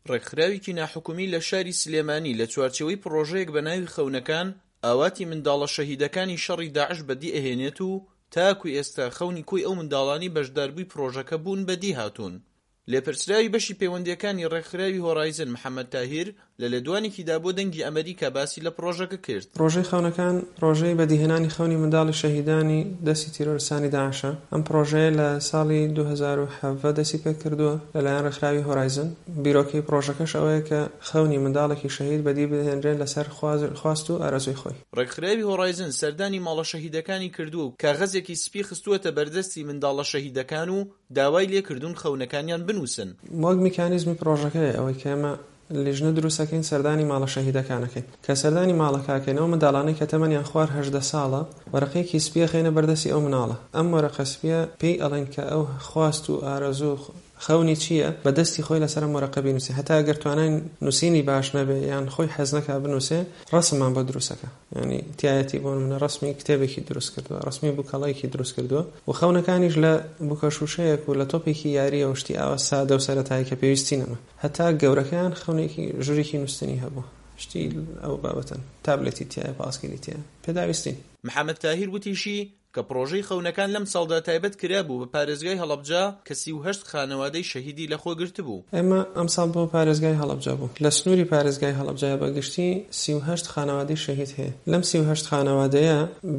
ڕێکخراوێکی ناحکومی لە شاری سلێمانی لە چوارچێوەی پرۆژەیەک بە ناوی خەونەکان ئاواتی منداڵە شەهیدەکانی شەڕی داعش بەدی ئەهێنێت و تاکو ئێستا خەونی کۆی ئەو منداڵانی بەشداربووی پرۆژەکە بوون بەدی هاتوون. لێپرسراوی بەشی پەیوەندیەکانی ڕێکخراوی هۆرایزن محەممەد تاهیر لە لێدوانێکیدا بۆ دەنگی ئەمریکا باسی لە پرۆژەکە کرد. پرۆژەی خەونەکان پرۆژەی بەدیهێنانی خەونی منداڵی شەهیدانی دەستی تیرۆریستانی داعشە. ئەم پرۆژەیە لە ساڵی 2017 دەستی پێ کردووە لەلایەن ڕێکخراوی هۆرایزن. بیرۆکەی پرۆژەکەش ئەوەیە کە خەونی منداڵێکی شەهید بەدی بهێنرێت لەسەر خواست و ئارەزوی خۆی. ڕێکخراوی هۆرایزن سەردانی ماڵە شەهیدەکانی کردووە و کاغەزێکی سپی خستووەتە بەردەستی منداڵە شەهیدەکان و داوای لێکردوون خەونەکانیان بنووسن. وەک میکانیزمی پرۆژەکەی ئەوەی کە ئێمە لیژنە دروستەکەین سەردانی ماڵە شەهیدەکانەکەین کە سەردانی ماڵەکەکەینەوە منداڵانەی کە تەمەنیان خوار 18 ساڵە وەرەقەیەکی سپیە خێنە بەردەستی ئەو مناڵە. ئەم وەرەقە سپیە پێی ئەڵێن کە ئەو خواست و ئارەزوو خەونی چییە بەدەستی خۆی لەسەر مۆرەقە بینووسێ هەتا ئەگەر توانای نووسینی باش نەبێ یان خۆی حەز نەکا بنووسێ ڕەسممان بۆ دروستەکە. یعنی تایەتی بۆ منە ڕەسمی کتێبێکی دروست کردووە ڕەسمی بووکەڵەیەکی دروست کردووە و خەونەکانیش لە بووکەشوشەیەک و لە تۆپێکی یاری و شتی ئاوە سادە و سەرەتایی کە پێویستی نەما هەتا گەورەکەیان خەونێکی ژوورێکی نووسنی هەبوو شتی ئەو بابەتن تابلێتی تایە پاسکیلی تایە پێداویستین. محەممەد تاهیر وتیشی کە پرۆژەی خەونەکان لەم ساڵدا تایبەت کرابوو بە پارێزگای هەڵەبجا کە 38 خانەوادەی شەهیدی لەخۆ گرتبوو. ئێمە ئەم ساڵ بۆ پارێزگای هەڵەبجا بوو لە سنووری پارێزگای هەڵەبجا بەگشتی 38 خانەوادەی شەهید هەیە. لەم 38 خانەوادەیە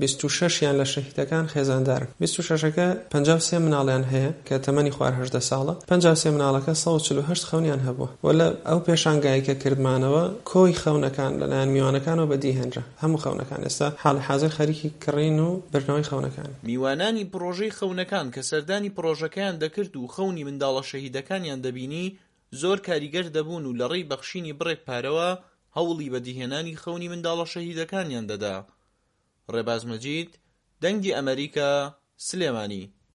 26 یان لە شەهیدەکان خێزاندارن. 26ەکە 53 مناڵیان هەیە کە تەمەنی خوار 18 ساڵە. 53 مناڵەکە 148 خەونیان هەبووە. وەلە ئەو پێشانگایی کە کردمانەوە کۆی خەونەکان لەلایەن میوانەکانەوە بەدیهێنرا. هەموو خەونەکان ئێستا حاڵی حاضر خەریکی کڕین و بردنەوەی میوانانی پرۆژەی خەونەکان کە سەردانی پرۆژەکەیان دەکرد و خەونی منداڵە شەهیدەکانیان دەبینی زۆر کاریگەر دەبوون و لە ڕێی بەخشینی بڕێک پارەوە هەوڵی بەدیهێنانی خەونی منداڵە شەهیدەکانیان دەدا. ڕێباز مەجید، دەنگی ئەمریکا، سلێمانی.